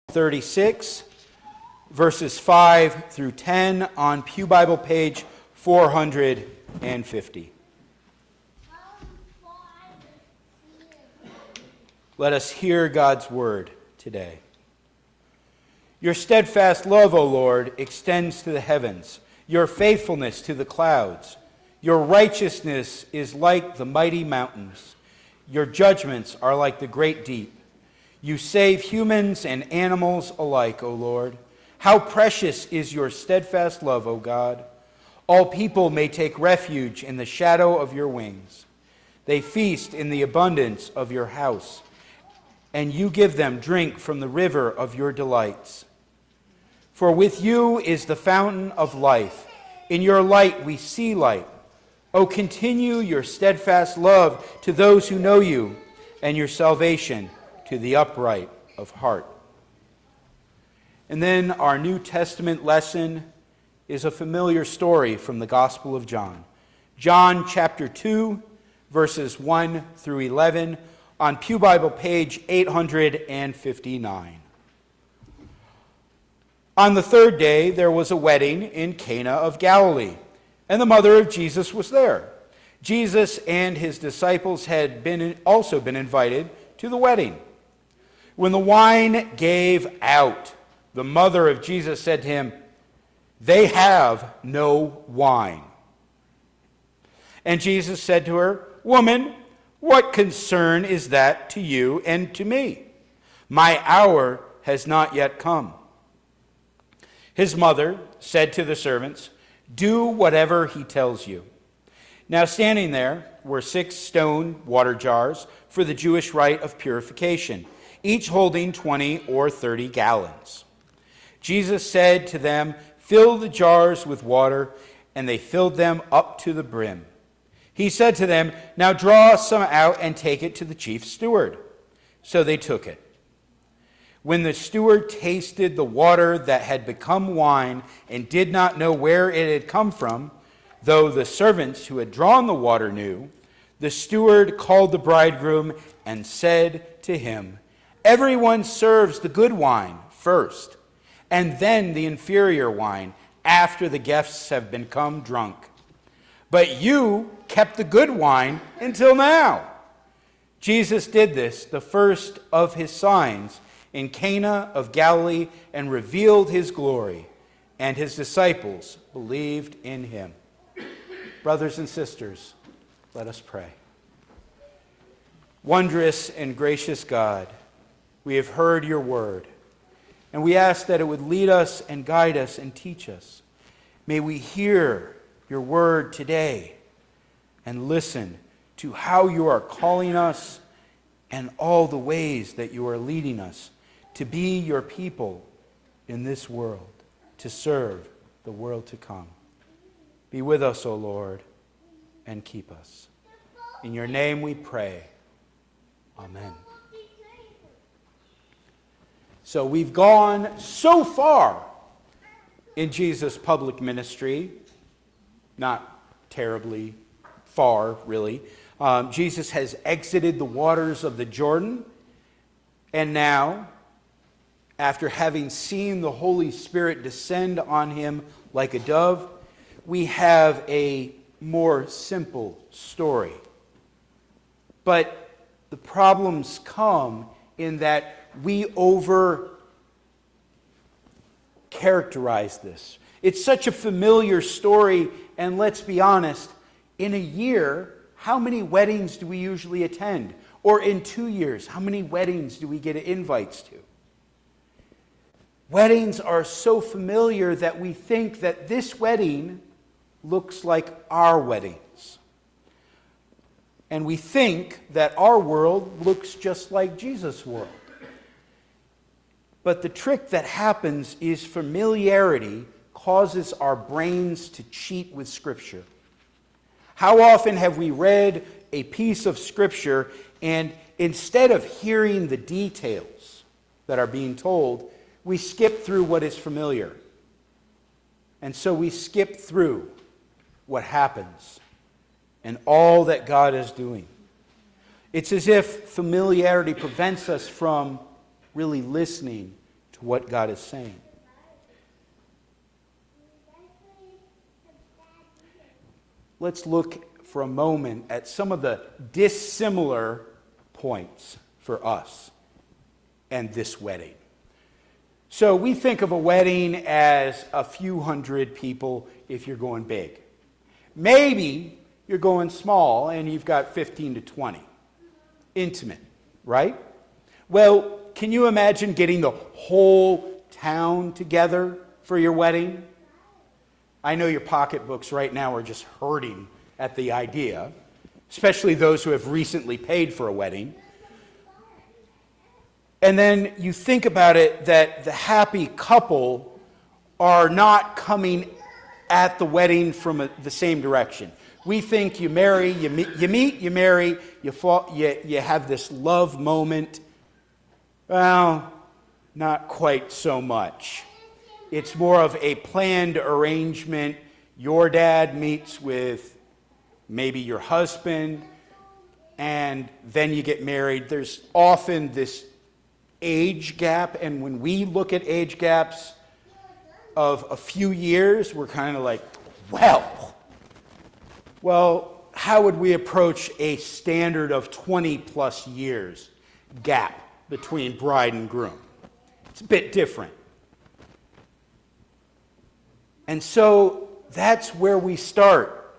36, verses 5 through 10 on Pew Bible page 450. Let us hear God's word today. Your steadfast love, O Lord, extends to the heavens, your faithfulness to the clouds. Your righteousness is like the mighty mountains. Your judgments are like the great deep. You save humans and animals alike, O Lord. How precious is your steadfast love, O God. All people may take refuge in the shadow of your wings. They feast in the abundance of your house, and you give them drink from the river of your delights. For with you is the fountain of life. In your light we see light. O continue your steadfast love to those who know you, and your salvation to the upright of heart. And then our New Testament lesson is a familiar story from the Gospel of John. John chapter 2, verses 1 through 11 on Pew Bible page 859. On the third day there was a wedding in Cana of Galilee, and the mother of Jesus was there. Jesus and his disciples had also been invited to the wedding. When the wine gave out, the mother of Jesus said to him, "They have no wine." And Jesus said to her, "Woman, what concern is that to you and to me? My hour has not yet come." His mother said to the servants, "Do whatever he tells you." Now standing there were 6 stone water jars for the Jewish rite of purification, each holding 20 or 30 gallons. Jesus said to them, "Fill the jars with water," and they filled them up to the brim. He said to them, "Now draw some out and take it to the chief steward." So they took it. When the steward tasted the water that had become wine and did not know where it had come from, though the servants who had drawn the water knew, the steward called the bridegroom and said to him, "Everyone serves the good wine first, and then the inferior wine after the guests have become drunk. But you kept the good wine until now." Jesus did this, the first of his signs, in Cana of Galilee, and revealed his glory, and his disciples believed in him. Brothers and sisters, let us pray. Wondrous and gracious God, we have heard your word, and we ask that it would lead us and guide us and teach us. May we hear your word today and listen to how you are calling us and all the ways that you are leading us to be your people in this world, to serve the world to come. Be with us, O Lord, and keep us. In your name we pray. Amen. So we've gone so far in Jesus' public ministry, not terribly far, really. Jesus has exited the waters of the Jordan, and now, after having seen the Holy Spirit descend on him like a dove, we have a more simple story. But the problems come in that we over-characterize this. It's such a familiar story, and let's be honest, in a year, how many weddings do we usually attend? Or in 2 years, how many weddings do we get invites to? Weddings are so familiar that we think that this wedding looks like our weddings. And we think that our world looks just like Jesus' world. But the trick that happens is familiarity causes our brains to cheat with Scripture. How often have we read a piece of Scripture and instead of hearing the details that are being told, we skip through what is familiar. And so we skip through what happens and all that God is doing. It's as if familiarity prevents us from really listening to to what God is saying. Let's look for a moment at some of the dissimilar points for us and this wedding. So we think of a wedding as a few hundred people if you're going big. Maybe you're going small and you've got 15 to 20. Intimate, right? Well, can you imagine getting the whole town together for your wedding? I know your pocketbooks right now are just hurting at the idea, especially those who have recently paid for a wedding. And then you think about it that the happy couple are not coming at the wedding from the same direction. We think you marry, you meet, you marry, you fall, you have this love moment. Well, not quite so much. It's more of a planned arrangement. Your dad meets with maybe your husband, and then you get married. There's often this age gap, and when we look at age gaps of a few years, we're kind of like, well, how would we approach a standard of 20 plus years gap between bride and groom? It's a bit different. And so that's where we start.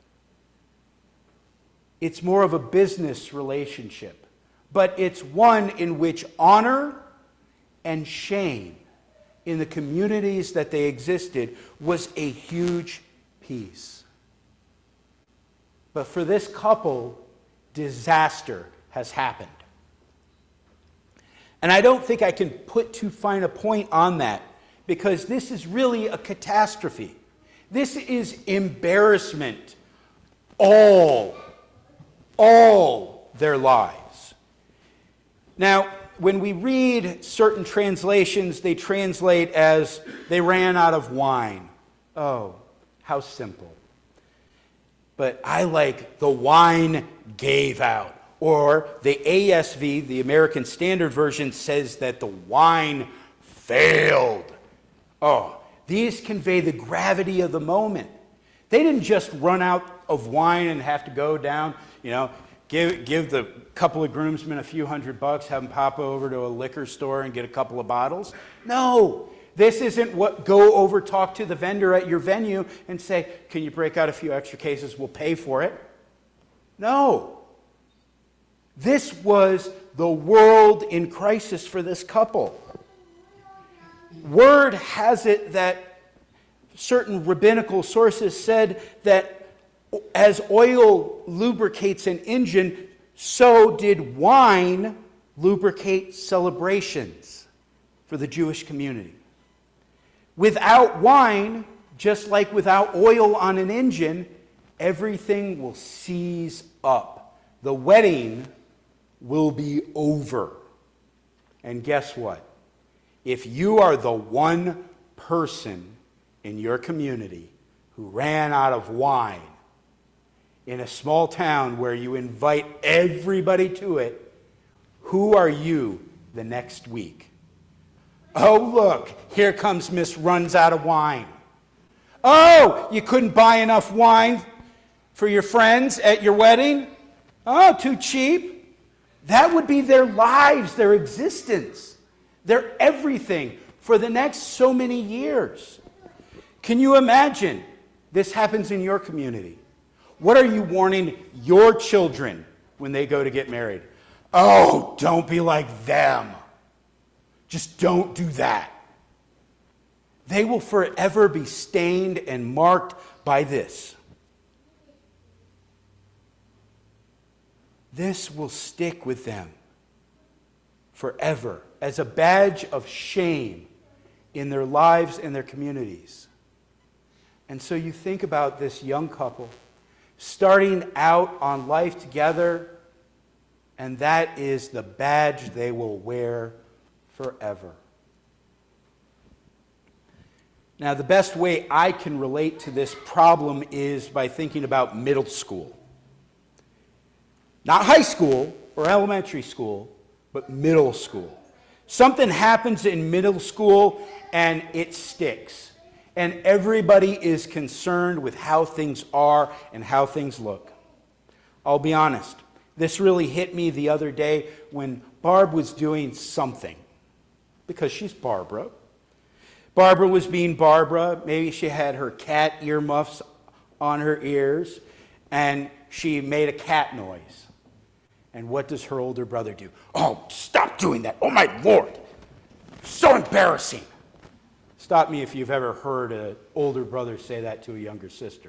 It's more of a business relationship, but it's one in which honor and shame in the communities that they existed was a huge piece. But for this couple, disaster has happened. And I don't think I can put too fine a point on that, because this is really a catastrophe. This is embarrassment all their lives. Now, when we read certain translations, they translate as they ran out of wine. Oh, how simple. But I like the wine gave out. Or the ASV, the American Standard Version, says that the wine failed. Oh, these convey the gravity of the moment. They didn't just run out of wine and have to go down, give the couple of groomsmen a few $100, have them pop over to a liquor store and get a couple of bottles. No, this isn't what go over, talk to the vendor at your venue and say, can you break out a few extra cases? We'll pay for it. No. This was the world in crisis for this couple. Word has it that certain rabbinical sources said that as oil lubricates an engine, so did wine lubricate celebrations for the Jewish community. Without wine, just like without oil on an engine, everything will seize up. The wedding will be over. And guess what? If you are the one person in your community who ran out of wine in a small town where you invite everybody to it, who are you the next week? Oh, look, here comes Miss Runs Out of Wine. Oh, you couldn't buy enough wine for your friends at your wedding? Oh, too cheap? That would be their lives, their existence, their everything for the next so many years. Can you imagine this happens in your community? What are you warning your children when they go to get married? Oh, don't be like them. Just don't do that. They will forever be stained and marked by this. This will stick with them forever as a badge of shame in their lives and their communities. And so you think about this young couple starting out on life together, and that is the badge they will wear forever. Now, the best way I can relate to this problem is by thinking about middle school. Not high school or elementary school, but middle school. Something happens in middle school and it sticks. And everybody is concerned with how things are and how things look. I'll be honest, this really hit me the other day when Barb was doing something. Because she's Barbara. Barbara was being Barbara. Maybe she had her cat earmuffs on her ears, and she made a cat noise. And what does her older brother do? Oh, stop doing that. Oh, my Lord. So embarrassing. Stop me if you've ever heard an older brother say that to a younger sister.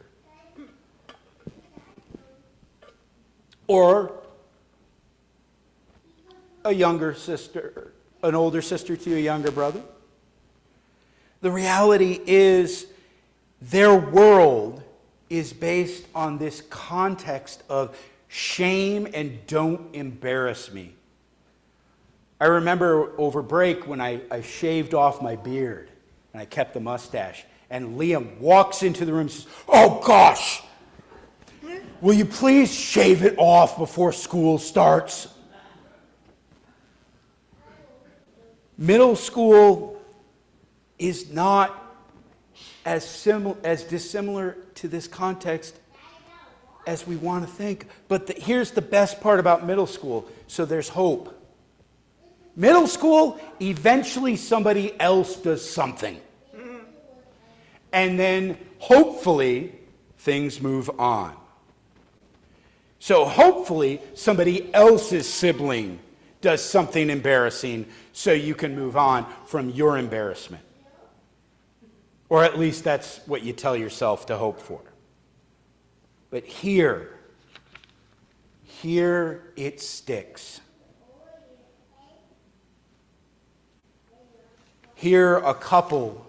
Or a younger sister, an older sister to a younger brother. The reality is their world is based on this context of shame and don't embarrass me. I remember over break when I shaved off my beard and I kept the mustache, and Liam walks into the room and says, "Oh gosh, will you please shave it off before school starts?" Middle school is not as dissimilar to this context as we want to think. But here's the best part about middle school. So there's hope. Middle school, eventually somebody else does something. And then hopefully things move on. So hopefully somebody else's sibling does something embarrassing so you can move on from your embarrassment. Or at least that's what you tell yourself to hope for. But here it sticks. Here a couple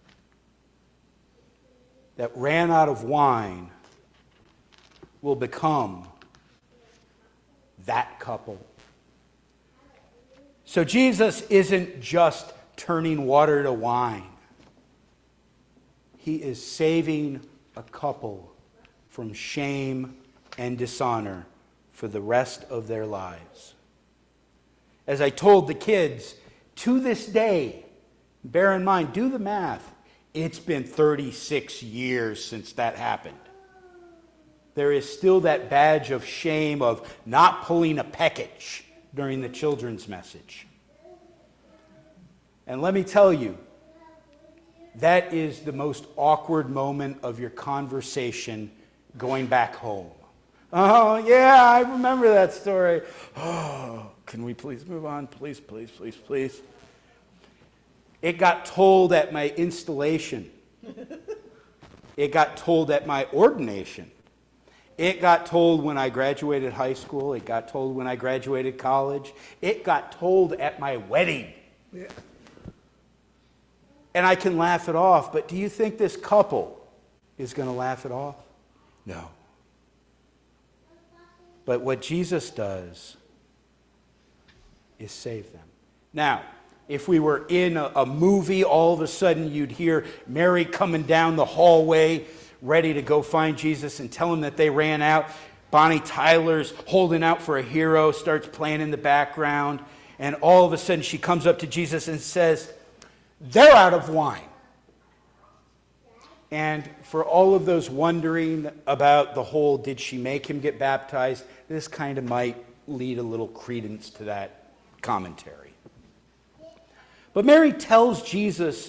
that ran out of wine will become that couple. So Jesus isn't just turning water to wine. He is saving a couple from shame and dishonor for the rest of their lives. As I told the kids, to this day, bear in mind, do the math, it's been 36 years since that happened. There is still that badge of shame of not pulling a package during the children's message. And let me tell you, that is the most awkward moment of your conversation going back home. Oh, yeah, I remember that story. Oh, can we please move on? Please, please, please, please. It got told at my installation. It got told at my ordination. It got told when I graduated high school. It got told when I graduated college. It got told at my wedding. Yeah. And I can laugh it off, but do you think this couple is going to laugh it off? No. But what Jesus does is save them. Now, if we were in a movie, all of a sudden you'd hear Mary coming down the hallway, ready to go find Jesus and tell him that they ran out. Bonnie Tyler's holding out for a hero, starts playing in the background, and all of a sudden she comes up to Jesus and says, "They're out of wine." And for all of those wondering about the whole, did she make him get baptized, this kind of might lead a little credence to that commentary. But Mary tells Jesus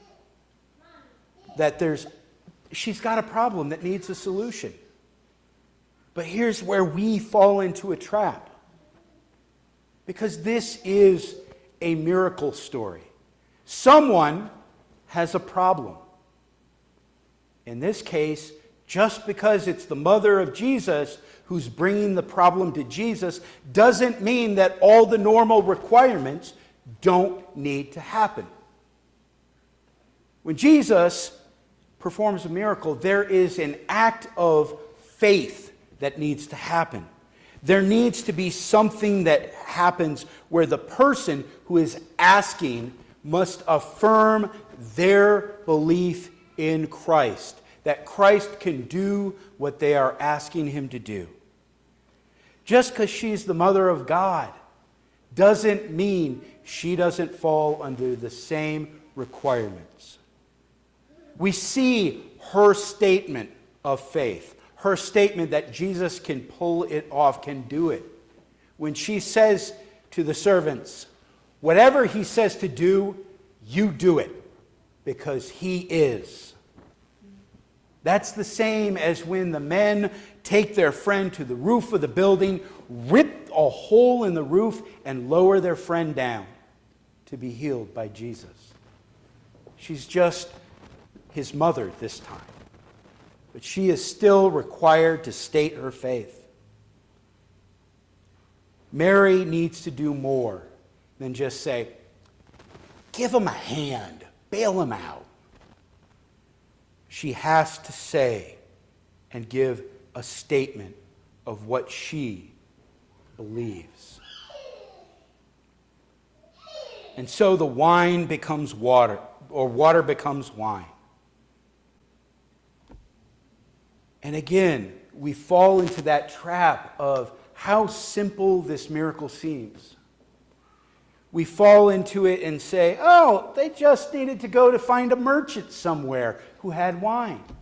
that she's got a problem that needs a solution. But here's where we fall into a trap. Because this is a miracle story. Someone has a problem. In this case, just because it's the mother of Jesus who's bringing the problem to Jesus doesn't mean that all the normal requirements don't need to happen. When Jesus performs a miracle, there is an act of faith that needs to happen. There needs to be something that happens where the person who is asking must affirm their belief in Christ, that Christ can do what they are asking him to do. Just because she's the mother of God doesn't mean she doesn't fall under the same requirements. We see her statement of faith, her statement that Jesus can pull it off, can do it. When she says to the servants, whatever he says to do, you do it, because he is. That's the same as when the men take their friend to the roof of the building, rip a hole in the roof, and lower their friend down to be healed by Jesus. She's just his mother this time, but she is still required to state her faith. Mary needs to do more than just say, give him a hand, bail him out. She has to say and give a statement of what she believes. And so the wine becomes water, or water becomes wine. And again, we fall into that trap of how simple this miracle seems. We fall into it and say, oh, they just needed to go to find a merchant somewhere who had wine.